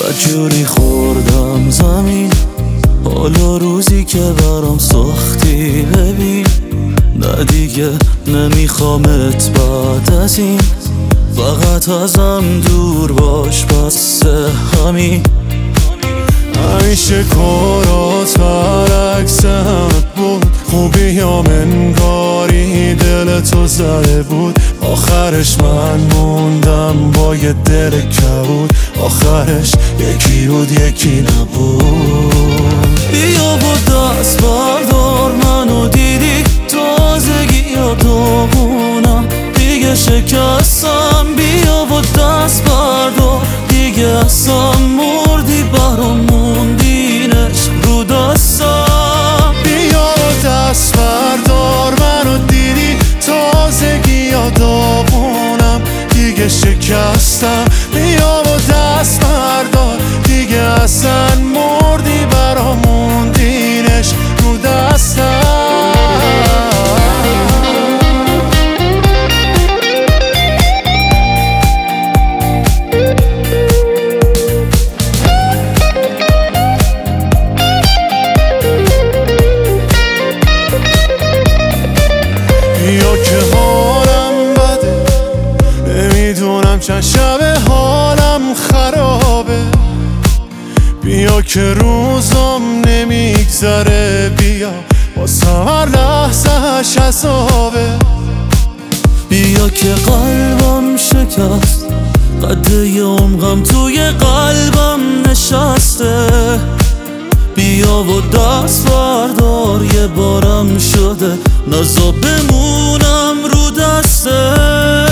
بدجوری خوردم زمین، حالا روزی که برام ساختی ببین. نه دیگه نمیخوامت بعد از این، فقط ازم دور باش بس همین. همیشه کارات برعکسمت بود، خوبیام انگاری دلتو زده بود. آخرش من موندم با یه دل کبود، آخرش یکی بود یکی نبود. بیا با دست بردار منو، دیدی تازگی یادمونم دیگه شکستم. بیا با دست بردار دیگه اصلا مردی برام موندینش رو دستم. بیا با دست بردار منو، دیدی تازگی یادمونم دیگه شکستم. بیا با دست بردار دیگه اصلا مردی برام موندینش رو دستم. یا که حالم بده، نمیدونم چند شب حالم خرابه. بیا که روزم نمیگذره، بیا واسه هر لحظه‌اش عذابه. بیا که قلبم شکست، قده عمقم توی قلبم نشسته. بیا و دست بردار یه بارم شده، نزا بمونم رو دسته.